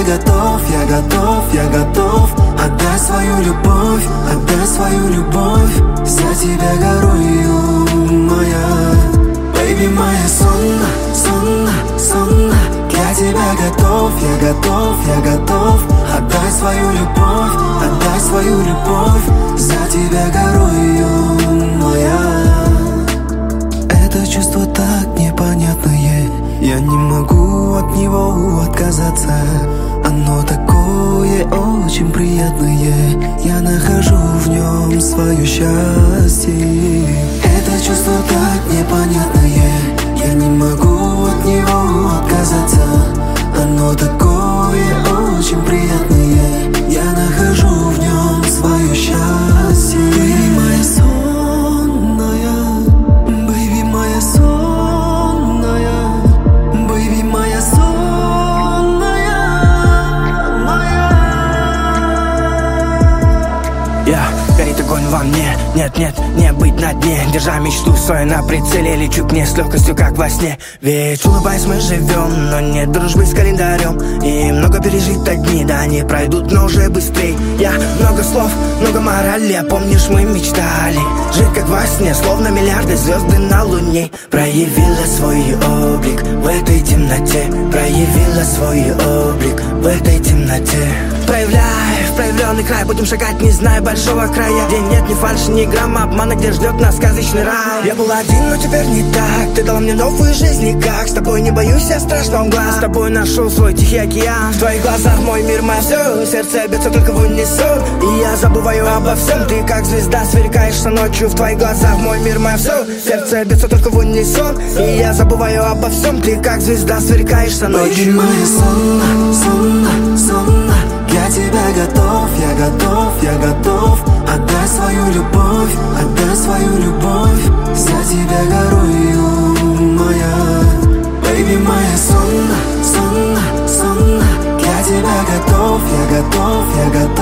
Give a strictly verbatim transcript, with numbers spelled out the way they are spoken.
готов, я готов, я готов. Отдай свою любовь, отдай свою любовь. За тебя горою, моя бэйби, моя сонна, сонна, сонна. Для тебя готов, я готов, я готов. Отдай свою любовь, отдай свою любовь. За тебя горою, моя. Это чувство так непонятное, я не могу от него отказаться. Оно такое очень приятное, я нахожу в нем свое счастье. Это чувство так непонятное, я не могу от него отказаться. Оно такое очень приятное, я нахожу в нем свое счастье. Бэйби, моя сонная, бэйби, моя сонная, бэйби, моя сонная, моя. Я, горит огонь во мне, нет, нет, не быть на дне. Держа мечту свою на прицеле, лечу к ней с легкостью, как во сне. Ведь улыбаясь мы живем, но нет дружбы с календарем. И много пережито дни, да они пройдут, но уже быстрей. Я много слов, много морали, помнишь, мы мечтали жить как во сне, словно миллиарды звезды на луне. Проявила свой облик в этой темноте, проявила свой облик в этой темноте. Проявляй в проявленный край, будем шагать, не зная большого края, где нет ни фальши, ни грамма обмана, где ждет нас сказочный рай. Я был один, но теперь не так, ты дала мне новую жизнь никак. С тобой не боюсь я страшного глаз, с тобой нашел свой тихий океан. В твоих глазах мой мир, мое все, сердце бьется только в унисон. И я забываю обо всем, ты как звезда сверкаешься ночью. В твоих глазах мой мир, мое все, сердце бьется только в унисон. И я забываю обо всем, ты как звезда сверкаешься ночью. Бэйби, моя сонна, сонна, сонна. Для тебя готов, я готов, я готов. Отдай свою любовь, отдай свою любовь. За тебя горою, моя бэйби, моя сонна, сонна, сонна. Для тебя готов, я готов, я готов.